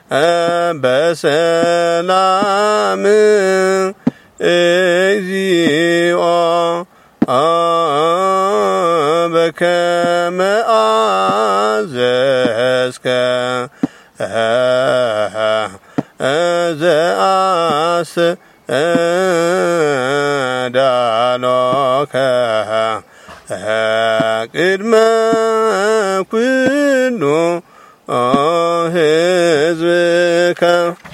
በሰላም እግዚኦ በከመ አዘዝከ ዘአስዳሎከ ቅድመ ኩሉ ሕዝብከ